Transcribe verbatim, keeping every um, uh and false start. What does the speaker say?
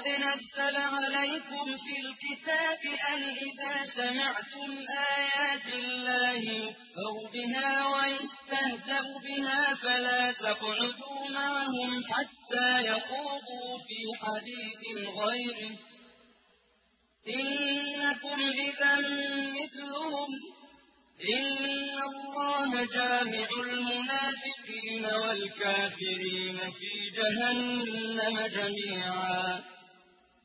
وَلَقَدْ نَزَّلَ عَلَيْكُمْ فِي الْكِتَابِ أَنْ إِذَا سَمِعْتُمْ آيَاتِ اللَّهِ يُكْفَرُ بِهَا وَيُسْتَهْزَأُ بِهَا فَلَا تَقْعُدُوا مَعَهُمْ حَتَّىٰ يَخُوضُوا فِي حَدِيثٍ غَيْرِهِ ۚ إِنَّكُمْ إِذًا مِّثْلُهُمْ ۗ إِنَّ اللَّهَ جَامِعُ الْمُنَافِقِينَ وَالْكَافِرِينَ فِي جَهَنَّمَ جَمِيعًا.